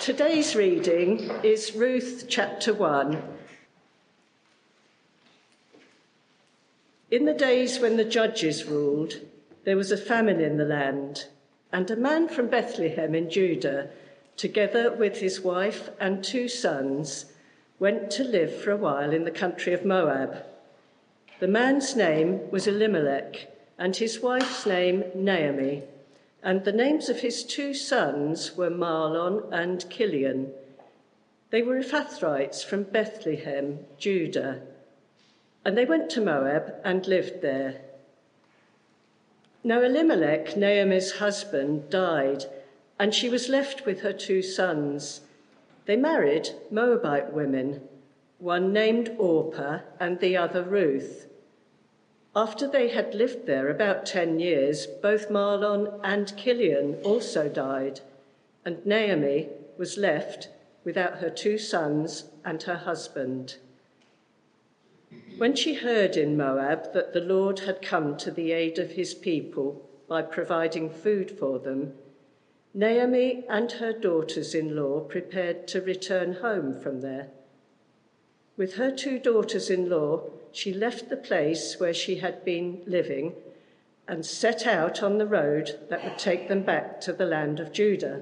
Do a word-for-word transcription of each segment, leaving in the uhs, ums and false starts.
Today's reading is Ruth chapter one. In the days when the judges ruled, there was a famine in the land, and a man from Bethlehem in Judah, together with his wife and two sons, went to live for a while in the country of Moab. The man's name was Elimelech, and his wife's name Naomi, and the names of his two sons were Mahlon and Kilion. They were Ephrathites from Bethlehem, Judah, and they went to Moab and lived there. Now Elimelech, Naomi's husband, died, and she was left with her two sons. They married Moabite women, one named Orpah and the other Ruth. After they had lived there about ten years, both Mahlon and Kilion also died, and Naomi was left without her two sons and her husband. When she heard in Moab that the Lord had come to the aid of his people by providing food for them, Naomi and her daughters-in-law prepared to return home from there. With her two daughters-in-law, she left the place where she had been living and set out on the road that would take them back to the land of Judah.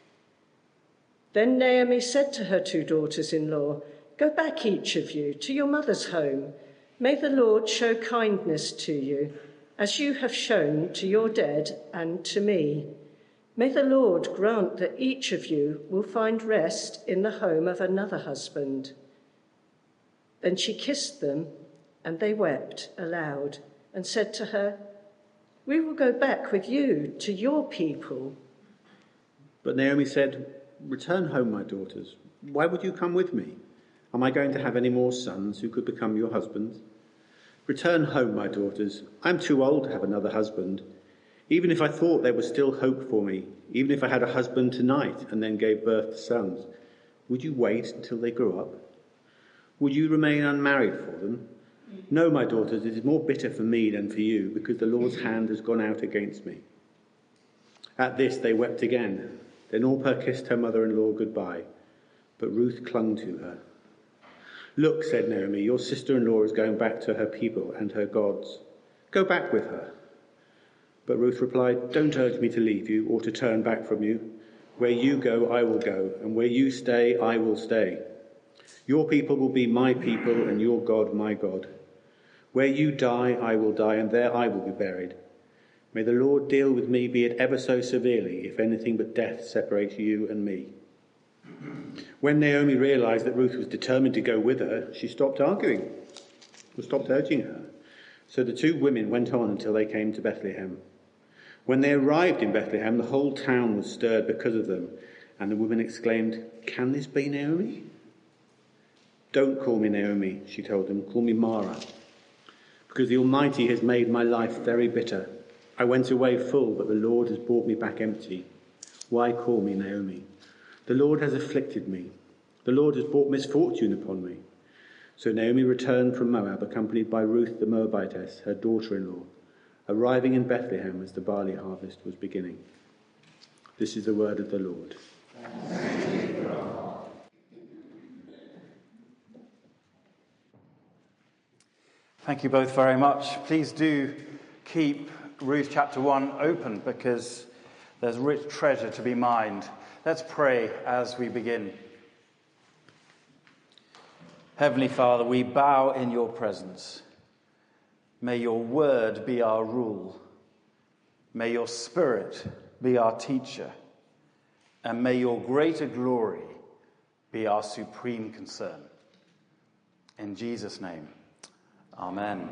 Then Naomi said to her two daughters-in-law, "Go back, each of you, to your mother's home. May the Lord show kindness to you, as you have shown to your dead and to me. May the Lord grant that each of you will find rest in the home of another husband." Then she kissed them, and they wept aloud and said to her, "We will go back with you to your people." But Naomi said, "Return home, my daughters. Why would you come with me? Am I going to have any more sons who could become your husbands? Return home, my daughters. I am too old to have another husband. Even if I thought there was still hope for me, even if I had a husband tonight and then gave birth to sons, would you wait until they grew up? Would you remain unmarried for them? No, my daughters, it is more bitter for me than for you, because the Lord's hand has gone out against me." At this they wept again. Then Orpah kissed her mother-in-law goodbye, but Ruth clung to her. "Look," said Naomi, "your sister-in-law is going back to her people and her gods. Go back with her." But Ruth replied, "Don't urge me to leave you or to turn back from you. Where you go, I will go, and where you stay, I will stay. Your people will be my people, and your God my God. Where you die, I will die, and there I will be buried. May the Lord deal with me, be it ever so severely, if anything but death separates you and me." When Naomi realized that Ruth was determined to go with her, she stopped arguing, or stopped urging her. So the two women went on until they came to Bethlehem. When they arrived in Bethlehem, the whole town was stirred because of them, and the women exclaimed, "Can this be Naomi?" "Don't call me Naomi," she told them. "Call me Mara, because the Almighty has made my life very bitter. I went away full, but the Lord has brought me back empty. Why call me Naomi? The Lord has afflicted me. The Lord has brought misfortune upon me." So Naomi returned from Moab, accompanied by Ruth the Moabitess, her daughter-in-law, arriving in Bethlehem as the barley harvest was beginning. This is the word of the Lord. Thank you both very much. Please do keep Ruth chapter one open, because there's rich treasure to be mined. Let's pray as we begin. Heavenly Father, we bow in your presence. May your word be our rule. May your spirit be our teacher. And may your greater glory be our supreme concern. In Jesus' name, amen.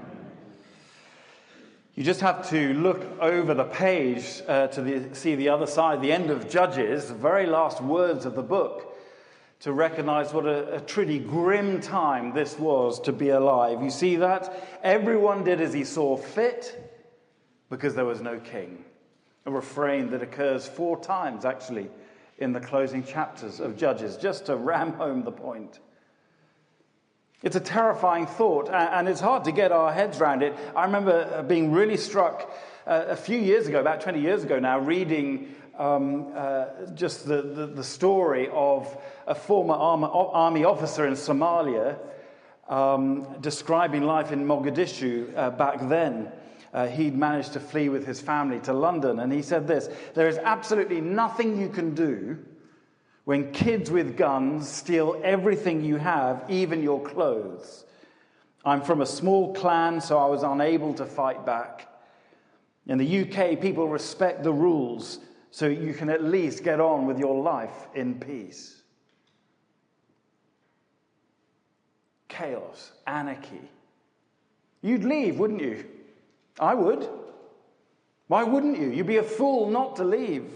You just have to look over the page uh, to the, see the other side, the end of Judges, the very last words of the book, to recognize what a, a truly grim time this was to be alive. You see that? Everyone did as he saw fit, because there was no king. A refrain that occurs four times, actually, in the closing chapters of Judges, just to ram home the point. It's a terrifying thought, and it's hard to get our heads around it. I remember being really struck uh, a few years ago, about twenty years ago now, reading um, uh, just the, the, the story of a former army officer in Somalia um, describing life in Mogadishu uh, back then. Uh, he'd managed to flee with his family to London, and he said this: "There is absolutely nothing you can do when kids with guns steal everything you have, even your clothes. I'm from a small clan, so I was unable to fight back. In the U K, people respect the rules, so you can at least get on with your life in peace." Chaos, anarchy. You'd leave, wouldn't you? I would. Why wouldn't you? You'd be a fool not to leave.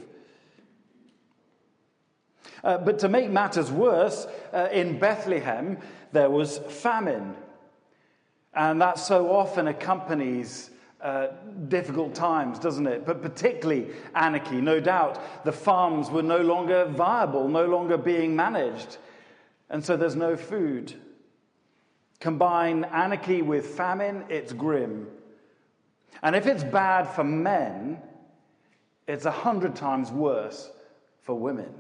Uh, but to make matters worse, uh, in Bethlehem, there was famine. And that so often accompanies uh, difficult times, doesn't it? But particularly anarchy. No doubt the farms were no longer viable, no longer being managed. And so there's no food. Combine anarchy with famine, it's grim. And if it's bad for men, it's a hundred times worse for women.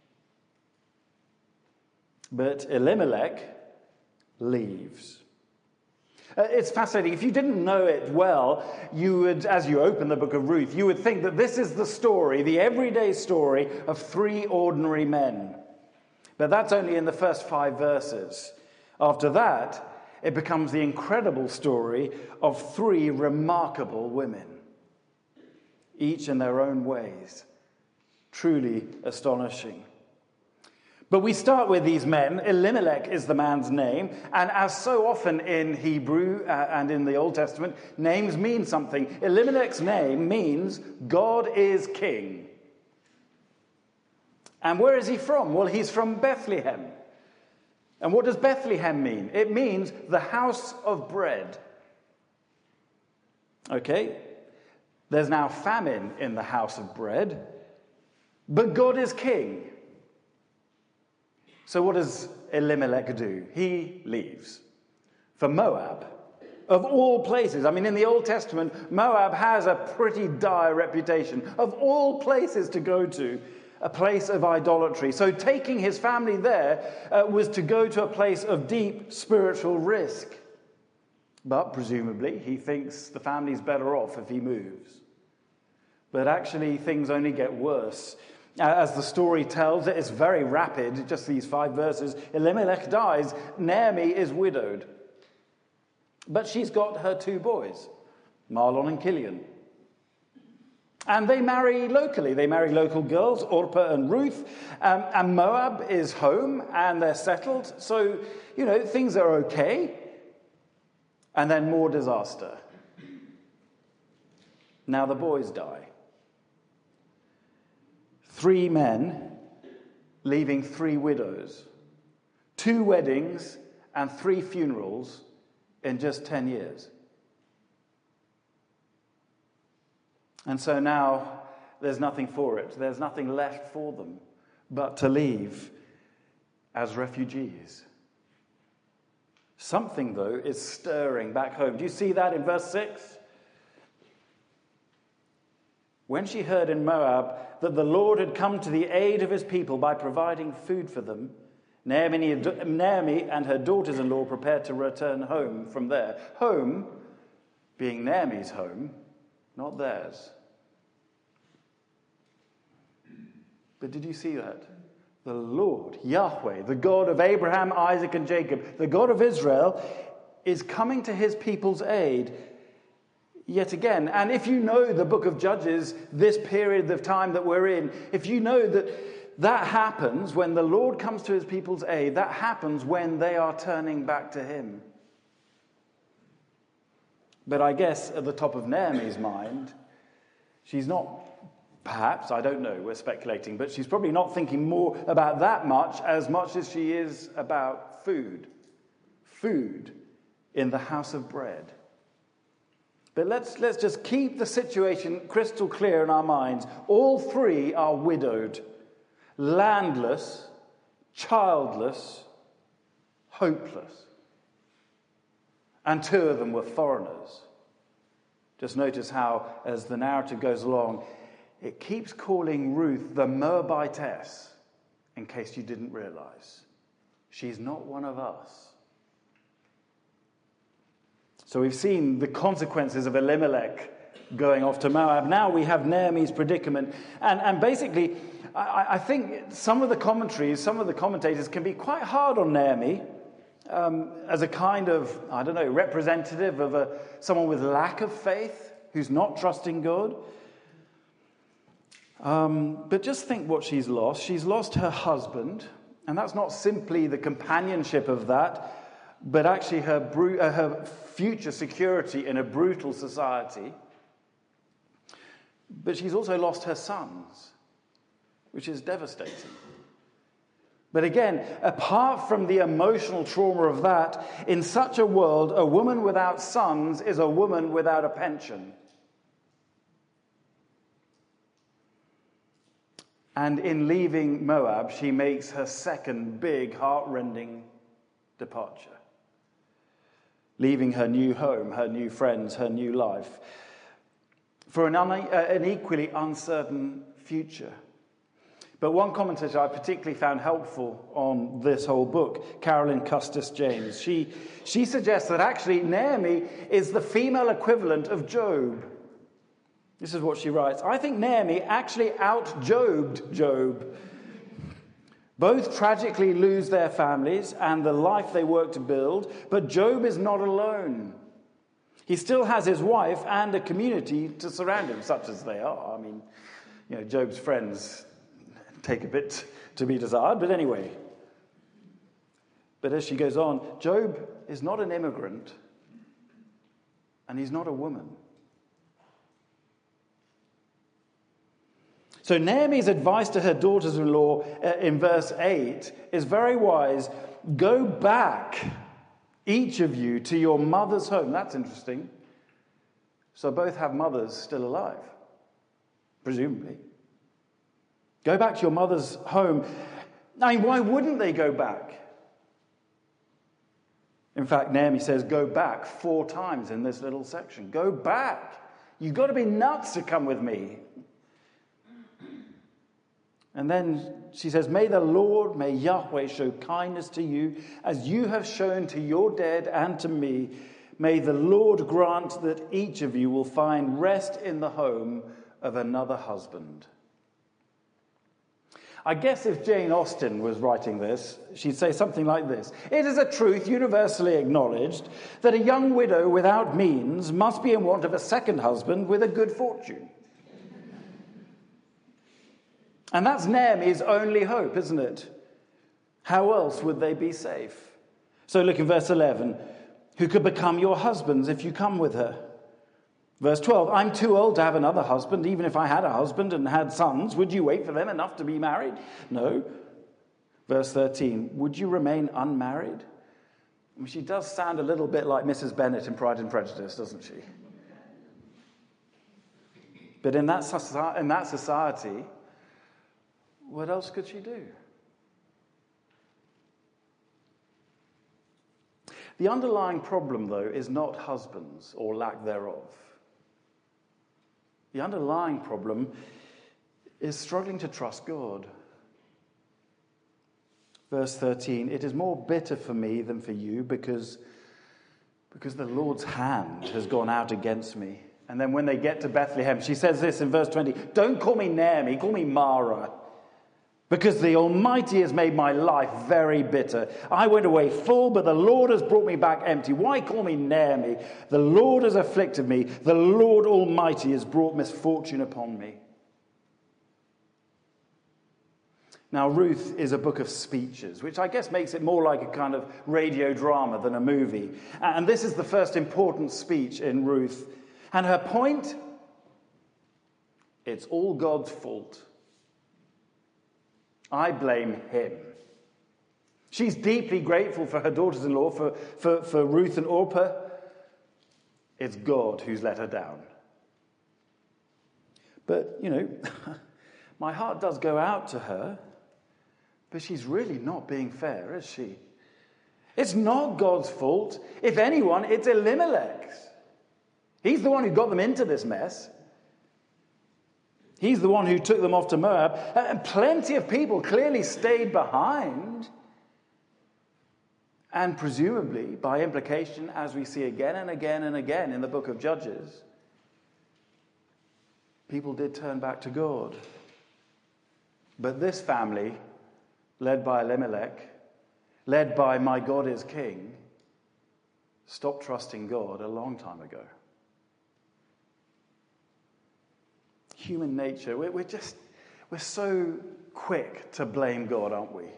But Elimelech leaves. Uh, it's fascinating. If you didn't know it well, you would, as you open the book of Ruth, you would think that this is the story, the everyday story of three ordinary men. But that's only in the first five verses. After that, it becomes the incredible story of three remarkable women, each in their own ways. Truly astonishing. But we start with these men. Elimelech is the man's name. And as so often in Hebrew uh, and in the Old Testament, names mean something. Elimelech's name means God is king. And where is he from? Well, he's from Bethlehem. And what does Bethlehem mean? It means the house of bread. Okay? There's now famine in the house of bread. But God is king. So what does Elimelech do? He leaves for Moab. Of all places, I mean, in the Old Testament, Moab has a pretty dire reputation. Of all places to go to, a place of idolatry. So taking his family there uh, was to go to a place of deep spiritual risk. But presumably, he thinks the family's better off if he moves. But actually, things only get worse. As the story tells, it is very rapid, just these five verses. Elimelech dies. Naomi is widowed. But she's got her two boys, Mahlon and Kilian. And they marry locally. They marry local girls, Orpah and Ruth. Um, and Moab is home, and they're settled. So, you know, things are okay. And then more disaster. Now the boys die. Three men leaving three widows, two weddings and three funerals in just ten years. And so now there's nothing for it. There's nothing left for them but to leave as refugees. Something, though, is stirring back home. Do you see that in verse six? When she heard in Moab that the Lord had come to the aid of his people by providing food for them, Naomi and her daughters-in-law prepared to return home from there. Home being Naomi's home, not theirs. But did you see that? The Lord, Yahweh, the God of Abraham, Isaac, and Jacob, the God of Israel, is coming to his people's aid yet again. And if you know the book of Judges, this period of time that we're in, if you know that that happens when the Lord comes to his people's aid, that happens when they are turning back to him. But I guess at the top of Naomi's mind, she's not, perhaps, I don't know, we're speculating, but she's probably not thinking more about that much as much as she is about food. Food in the house of bread. But let's, let's just keep the situation crystal clear in our minds. All three are widowed, landless, childless, hopeless. And two of them were foreigners. Just notice how, as the narrative goes along, it keeps calling Ruth the Moabitess, in case you didn't realize. She's not one of us. So we've seen the consequences of Elimelech going off to Moab. Now we have Naomi's predicament. And, and basically, I, I think some of the commentaries, some of the commentators can be quite hard on Naomi um, as a kind of, I don't know, representative of a, someone with lack of faith who's not trusting God. Um, but just think what she's lost. She's lost her husband, and that's not simply the companionship of that, but actually her, bru- uh, her future security in a brutal society. But she's also lost her sons, which is devastating. But again, apart from the emotional trauma of that, in such a world, a woman without sons is a woman without a pension. And in leaving Moab, she makes her second big, heart-rending departure. Leaving her new home, her new friends, her new life, for an, un- uh, an equally uncertain future. But one commentator I particularly found helpful on this whole book, Carolyn Custis James, she, she suggests that actually Naomi is the female equivalent of Job. This is what she writes. I think Naomi actually out-Jobed Job. Both tragically lose their families and the life they work to build, but Job is not alone. He still has his wife and a community to surround him, such as they are. I mean, you know, Job's friends take a bit to be desired, but anyway. But as she goes on, Job is not an immigrant, and he's not a woman. So Naomi's advice to her daughters-in-law uh, in verse eight is very wise. Go back, each of you, to your mother's home. That's interesting. So both have mothers still alive, presumably. Go back to your mother's home. I mean, why wouldn't they go back? In fact, Naomi says, go back four times in this little section. Go back. You've got to be nuts to come with me. And then she says, may the Lord, may Yahweh show kindness to you as you have shown to your dead and to me. May the Lord grant that each of you will find rest in the home of another husband. I guess if Jane Austen was writing this, she'd say something like this. It is a truth universally acknowledged that a young widow without means must be in want of a second husband with a good fortune. And that's Naomi's only hope, isn't it? How else would they be safe? So look in verse eleven. Who could become your husbands if you come with her? Verse twelve. I'm too old to have another husband. Even if I had a husband and had sons, would you wait for them enough to be married? No. Verse thirteen. Would you remain unmarried? I mean, she does sound a little bit like Missus Bennet in Pride and Prejudice, doesn't she? But in that society, in that society, what else could she do? The underlying problem, though, is not husbands or lack thereof. The underlying problem is struggling to trust God. Verse thirteen, it is more bitter for me than for you because, because the Lord's hand has gone out against me. And then when they get to Bethlehem, she says this in verse twenty, don't call me Naomi, call me Mara. Because the Almighty has made my life very bitter. I went away full, but the Lord has brought me back empty. Why call me Naomi? The Lord has afflicted me. The Lord Almighty has brought misfortune upon me. Now, Ruth is a book of speeches, which I guess makes it more like a kind of radio drama than a movie. And this is the first important speech in Ruth. And her point? It's all God's fault. I blame him. She's deeply grateful for her daughters-in-law, for, for, for Ruth and Orpah. It's God who's let her down. But, you know, my heart does go out to her, but she's really not being fair, is she? It's not God's fault. If anyone, it's Elimelech's. He's the one who got them into this mess. He's the one who took them off to Moab. And plenty of people clearly stayed behind. And presumably, by implication, as we see again and again and again in the book of Judges, people did turn back to God. But this family, led by Elimelech, led by my God is King, stopped trusting God a long time ago. Human nature, we're, we're just, we're so quick to blame God, aren't we?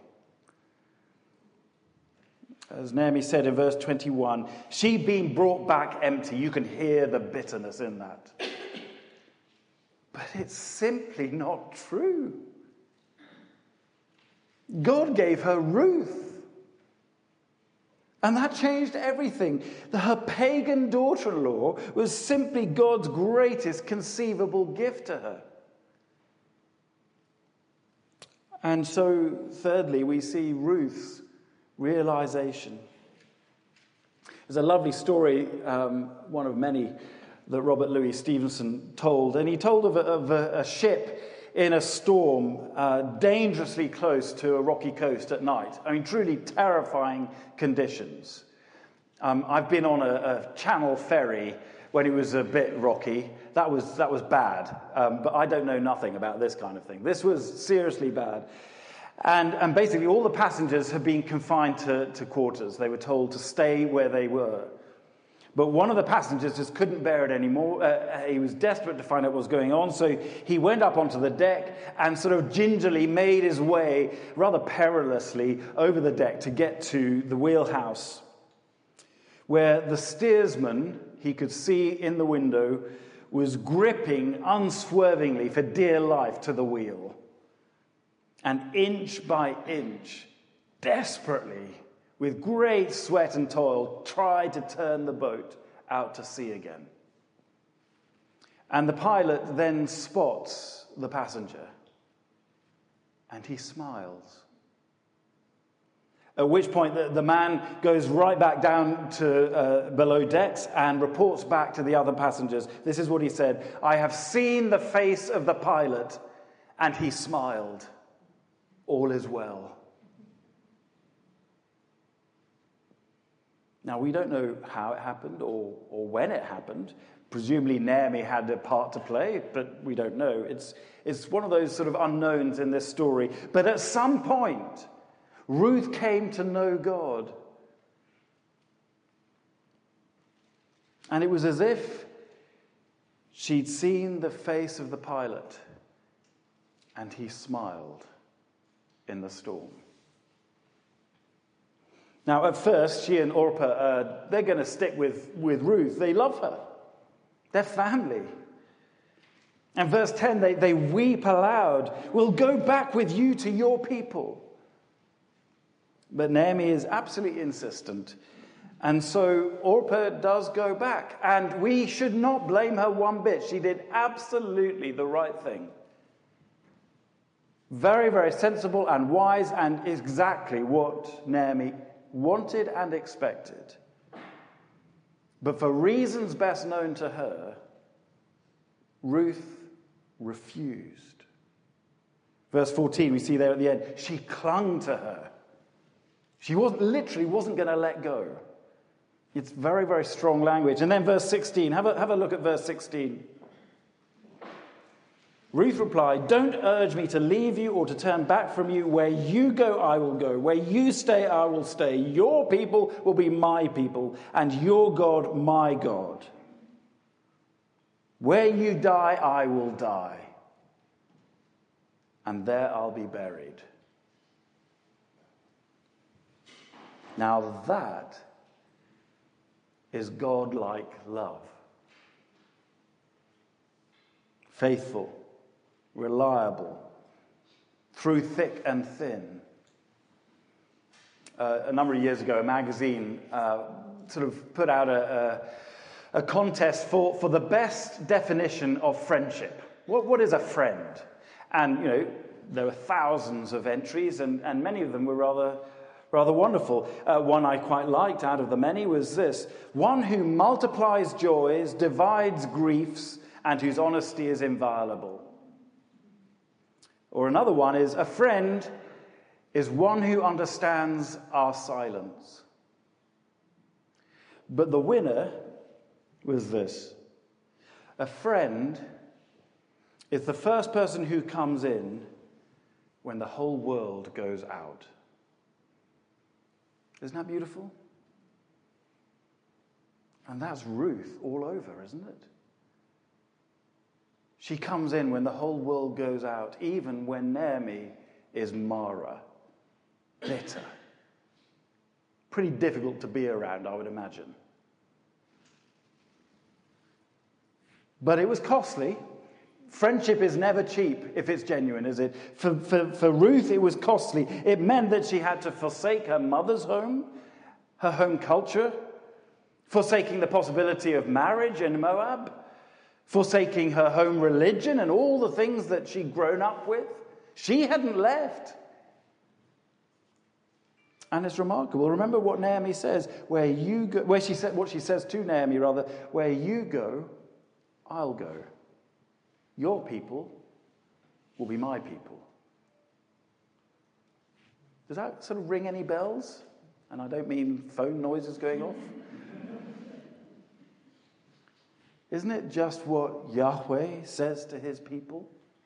As Naomi said in verse twenty-one, she being brought back empty. You can hear the bitterness in that. But it's simply not true. God gave her Ruth. And that changed everything. Her pagan daughter-in-law was simply God's greatest conceivable gift to her. And so, thirdly, we see Ruth's realization. There's a lovely story, um, one of many, that Robert Louis Stevenson told. And he told of a, of a, a ship in a storm, uh, dangerously close to a rocky coast at night. I mean, truly terrifying conditions. Um, I've been on a, a Channel ferry when it was a bit rocky. That was that was bad, um, but I don't know nothing about this kind of thing. This was seriously bad. And, and basically all the passengers had been confined to, to quarters. They were told to stay where they were. But one of the passengers just couldn't bear it anymore. Uh, he was desperate to find out what was going on, so he went up onto the deck and sort of gingerly made his way, rather perilously, over the deck to get to the wheelhouse, where the steersman, he could see in the window, was gripping unswervingly for dear life to the wheel. And inch by inch, desperately, with great sweat and toil, tried to turn the boat out to sea again. And the pilot then spots the passenger, and he smiles. At which point the, the man goes right back down to uh, below decks and reports back to the other passengers. This is what he said: "I have seen the face of the pilot, and he smiled. All is well." Now, we don't know how it happened or, or when it happened. Presumably Naomi had a part to play, but we don't know. It's, it's one of those sort of unknowns in this story. But at some point, Ruth came to know God. And it was as if she'd seen the face of the pilot, and he smiled in the storm. Now, at first, she and Orpah, uh, they're going to stick with, with Ruth. They love her. They're family. And verse ten, they, they weep aloud. "We'll go back with you to your people." But Naomi is absolutely insistent. And so Orpah does go back. And we should not blame her one bit. She did absolutely the right thing. Very, very sensible and wise, and exactly what Naomi wanted and expected. But for reasons best known to her, Ruth refused. Verse fourteen, we see there at the end, she clung to her. She wasn't literally wasn't going to let go. It's very, very strong language. And then verse sixteen, have a, have a look at verse sixteen. Ruth replied, "Don't urge me to leave you or to turn back from you. Where you go, I will go. Where you stay, I will stay. Your people will be my people, and your God, my God. Where you die, I will die, and there I'll be buried." Now that is God-like love. Faithful, reliable, through thick and thin. Uh, a number of years ago, a magazine uh, sort of put out a, a, a contest for, for the best definition of friendship. What, what is a friend? And, you know, there were thousands of entries, and, and many of them were rather, rather wonderful. Uh, one I quite liked out of the many was this: one who multiplies joys, divides griefs, and whose honesty is inviolable. Or another one is, a friend is one who understands our silence. But the winner was this. A friend is the first person who comes in when the whole world goes out. Isn't that beautiful? And that's Ruth all over, isn't it? She comes in when the whole world goes out, even when Naomi is Mara, bitter. Pretty difficult to be around, I would imagine. But it was costly. Friendship is never cheap if it's genuine, is it? For, for, for Ruth, it was costly. It meant that she had to forsake her mother's home, her home culture, forsaking the possibility of marriage in Moab, forsaking her home religion and all the things that she'd grown up with. She hadn't left. And it's remarkable. Remember what Naomi says, where you go, where she said, what she says to Naomi, rather, where you go, I'll go. Your people will be my people. Does that sort of ring any bells? And I don't mean phone noises going off. Isn't it just what Yahweh says to his people?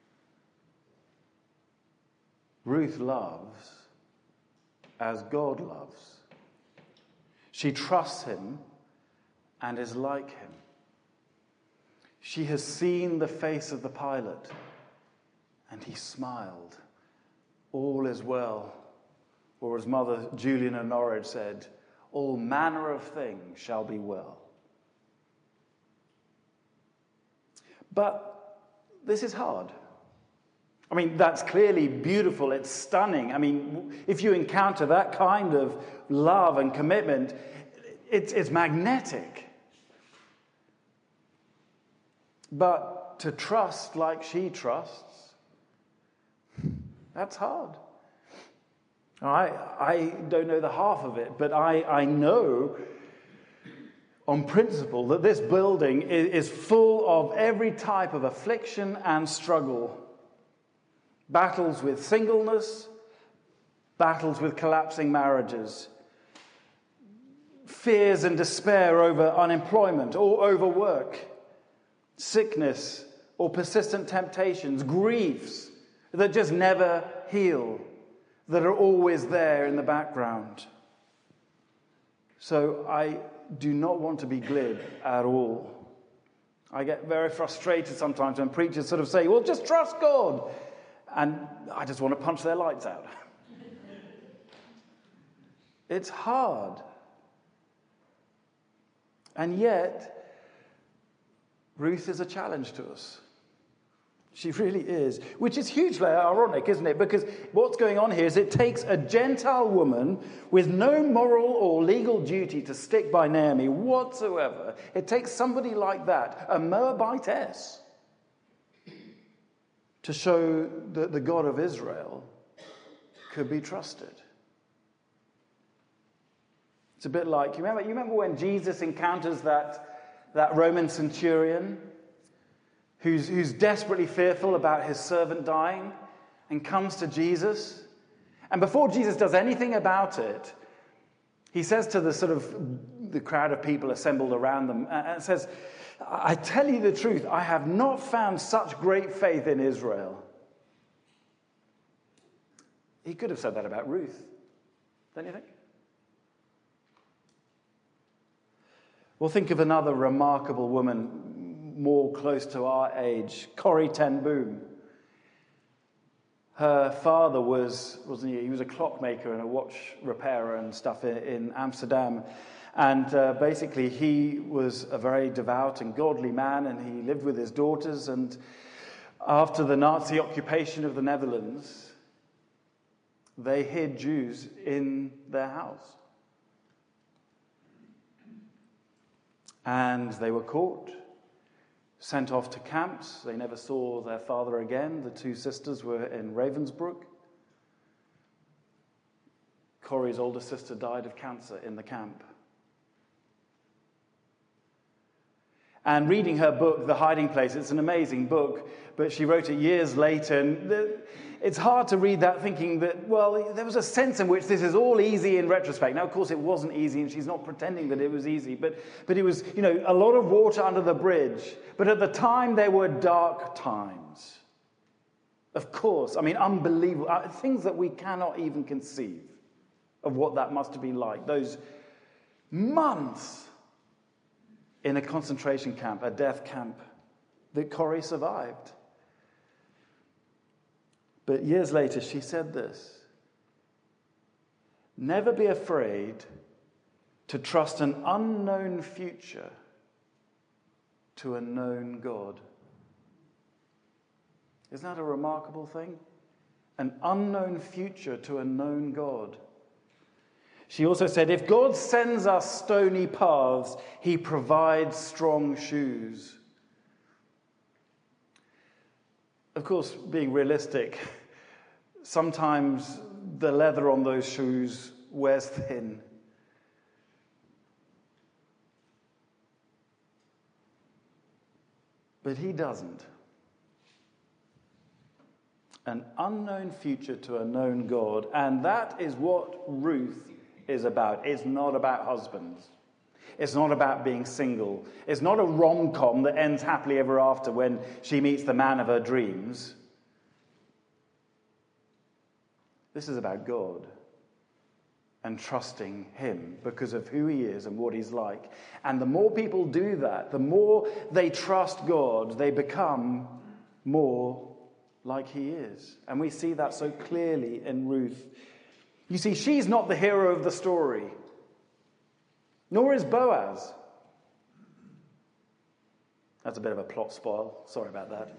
Ruth loves as God loves. She trusts him and is like him. She has seen the face of the pilot, and he smiled. All is well. Or as Mother Julian of Norwich said, all manner of things shall be well. But this is hard. I mean, that's clearly beautiful. It's stunning. I mean, if you encounter that kind of love and commitment, it's, it's magnetic. But to trust like she trusts, that's hard. I, I don't know the half of it, but I, I know on principle that this building is, is full of every type of affliction and struggle. Battles with singleness, battles with collapsing marriages, fears and despair over unemployment or overwork, sickness or persistent temptations, griefs that just never heal, that are always there in the background. So I do not want to be glib at all. I get very frustrated sometimes when preachers sort of say, well, just trust God. And I just want to punch their lights out. It's hard. And yet, Ruth is a challenge to us. She really is. Which is hugely ironic, isn't it? Because what's going on here is it takes a Gentile woman with no moral or legal duty to stick by Naomi whatsoever. It takes somebody like that, a Moabitess, to show that the God of Israel could be trusted. It's a bit like, you remember, you remember when Jesus encounters that, that Roman centurion who's, who's desperately fearful about his servant dying and comes to Jesus? And before Jesus does anything about it, he says to the sort of the crowd of people assembled around them, and says, I tell you the truth, I have not found such great faith in Israel. He could have said that about Ruth, don't you think? Well, think of another remarkable woman more close to our age, Corrie ten Boom. Her father was, wasn't he? He was a clockmaker and a watch repairer and stuff in, in Amsterdam. And uh, basically he was a very devout and godly man, and he lived with his daughters. And after the Nazi occupation of the Netherlands, they hid Jews in their house. And they were caught, sent off to camps. They never saw their father again. The two sisters were in Ravensbrück. Corrie's older sister died of cancer in the camp. And reading her book, The Hiding Place, it's an amazing book, but she wrote it years later. And the, it's hard to read that thinking that, well, there was a sense in which this is all easy in retrospect. Now, of course, it wasn't easy, and she's not pretending that it was easy, but, but it was, you know, a lot of water under the bridge. But at the time, there were dark times. Of course, I mean, unbelievable, uh, things that we cannot even conceive of what that must have been like. Those months in a concentration camp, a death camp, that Corrie survived. But years later, she said this: never be afraid to trust an unknown future to a known God. Isn't that a remarkable thing? An unknown future to a known God. She also said, if God sends us stony paths, he provides strong shoes. Of course, being realistic, sometimes the leather on those shoes wears thin. But he doesn't. An unknown future to a known God. And that is what Ruth is about. It's not about husbands. It's not about being single. It's not a rom-com that ends happily ever after when she meets the man of her dreams. This is about God and trusting him because of who he is and what he's like. And the more people do that, the more they trust God, they become more like he is. And we see that so clearly in Ruth. You see, she's not the hero of the story. Nor is Boaz. That's a bit of a plot spoil. Sorry about that.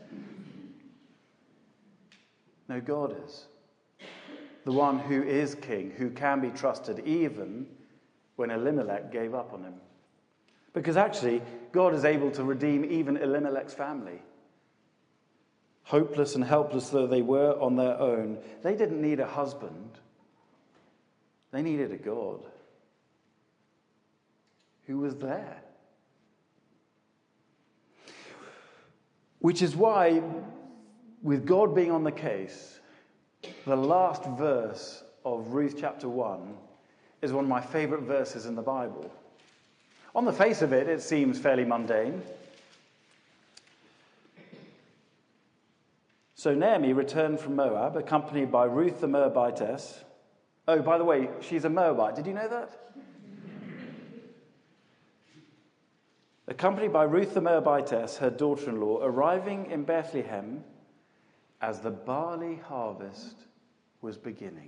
No, God is. The one who is king, who can be trusted even when Elimelech gave up on him. Because actually, God is able to redeem even Elimelech's family. Hopeless and helpless though they were on their own, they didn't need a husband. They needed a God who was there. Which is why, with God being on the case, the last verse of Ruth chapter one is one of my favorite verses in the Bible. On the face of it, it seems fairly mundane. So Naomi returned from Moab, accompanied by Ruth the Moabitess. Oh, by the way, she's a Moabite. Did you know that? Accompanied by Ruth the Moabitess, her daughter-in-law, arriving in Bethlehem as the barley harvest was beginning.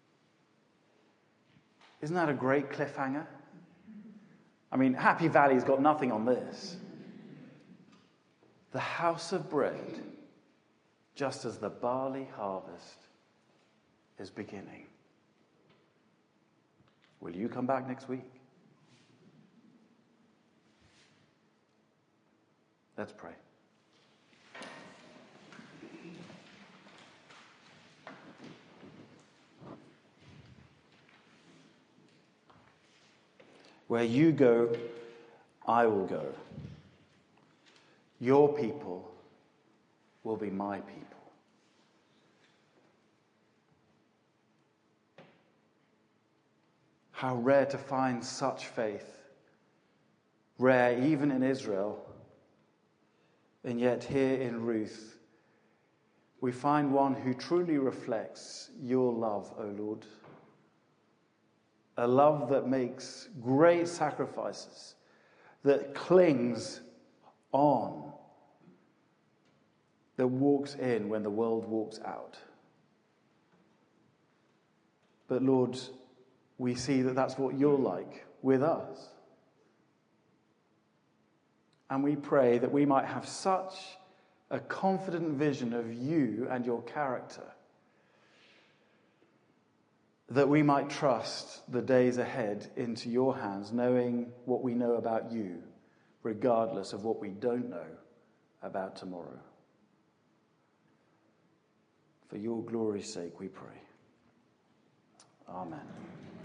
Isn't that a great cliffhanger? I mean, Happy Valley's got nothing on this. The house of bread, just as the barley harvest is beginning. Will you come back next week? Let's pray. Where you go, I will go. Your people will be my people. How rare to find such faith. Rare even in Israel. And yet here in Ruth, we find one who truly reflects your love, O Lord. A love that makes great sacrifices, that clings on, that walks in when the world walks out. But Lord, we see that that's what you're like with us. And we pray that we might have such a confident vision of you and your character that we might trust the days ahead into your hands, knowing what we know about you, regardless of what we don't know about tomorrow. For your glory's sake, we pray. Amen.